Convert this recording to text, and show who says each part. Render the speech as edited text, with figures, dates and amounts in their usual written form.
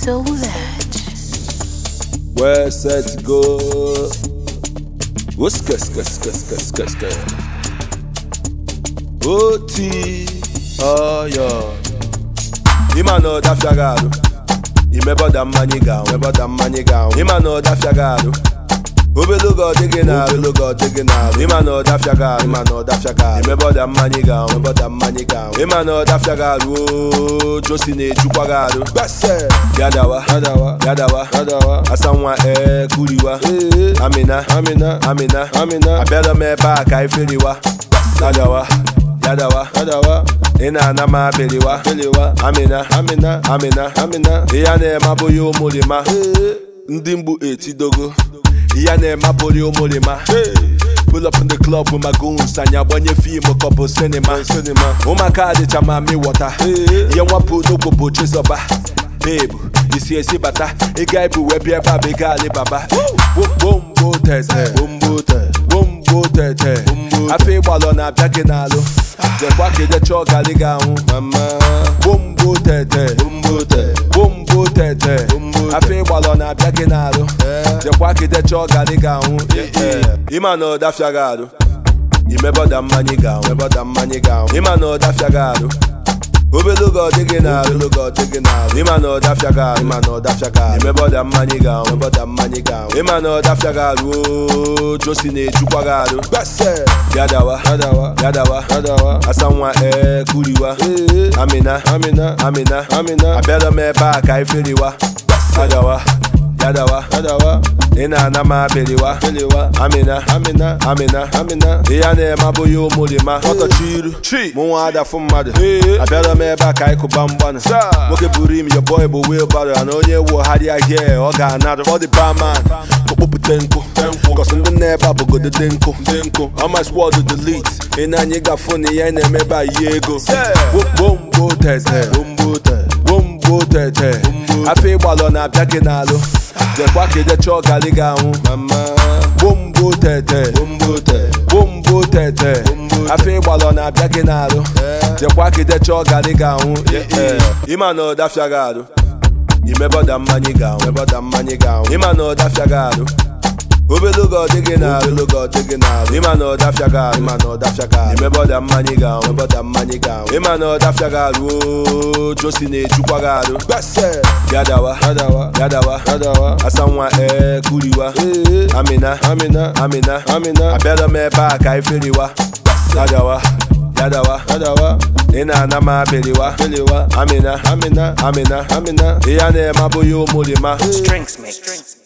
Speaker 1: so that.
Speaker 2: Where set to go? What's OT, oh yeah. Imano da fiagado. Imebo da maniga, imebo da maniga. Imano da fiagado. Obelugo digina, obelugo digina. Imano da fiagado, imano da fiagado. Imebo da maniga, imebo da maniga. Imano da fiagado. Josine chukwagado. Bese. Yadawa, yadawa, yadawa, yadawa. Asanwa kuriwa. Amina, amina, amina, amina. Abela me ba kai feliwa. Yadawa. Yadawa, yadawa, ina na ma beliwa, beliwa, amina, amina, amina, amina. Iyane maboyo molima, ndimbu etidogo. Iyane maboyo molima. Pull up in the club with my goons, sanya bonye film a couple cinema. Umaka de chama mi water. Yamwa pu no popo chesoba. Babe, you see a sibata. A guy bu webi eba bega ali baba. Boom bo tete, boom bo tete, boom bo tete. Afe balo na biakinalo. The quacky the chalk aligaun, mama. Bumbo tete, bumbo tete, bumbo tete. I feel while on a biakinado. The quacky the chalk aligaun, Imano da fiagado. Imebo da maniga, imebo da maniga. Imano da fiagado. Obelugo digina, obelugo digina. Imano da fiagado, imano da fiagado. Imebo da maniga, imebo da maniga. Imano da fiagado. Josine chukwagado. Bese. Yadawa, yadawa, yadawa, yadawa. Asanwa kuriwa. Amina, amina, amina, amina. Abela me ba kai feliwa. Yadawa, yadawa, yadawa. Ina na ma beliwa, beliwa. Amina, amina, amina, amina. Iyane maboyo molima. Oto chiru, chi. Muada fumade. Abela me ba kai kubambana. Woke burim your boy bo wheelbarrow. Anonye wo hadi I hear. Oga another for the barman. Tenko, cause in the neighbor go the denko. On my squad to delete. In a nigga funny and me by Yego. Boom bo tete, boom bo tete, boom bo tete. I feel while on a biakinalo. The quacky the chalk aligaun, mama. Boom bo tete, boom bo tete, boom bo tete. I feel while on a biakinalo. The quacky the chalk aligaun, Imano da fiagado. Imebo da maniga, imebo da maniga. Imano da fiagado. Obelugo digina, obelugo digina. Imano da fiagado, imano da fiagado. Imebo da maniga, imebo da maniga. Imano da fiagado. Josine chukwagado. Bese. Yadawa, yadawa, yadawa, yadawa. Asanwa kuriwa. Amina, amina, amina, amina. Abela me ba kai feliwa. Yadawa. Yadawa, yadawa. Ina na ma beliwa, beliwa. Amina, amina, amina, amina. Iyane maboyo molima.
Speaker 1: Strings mix.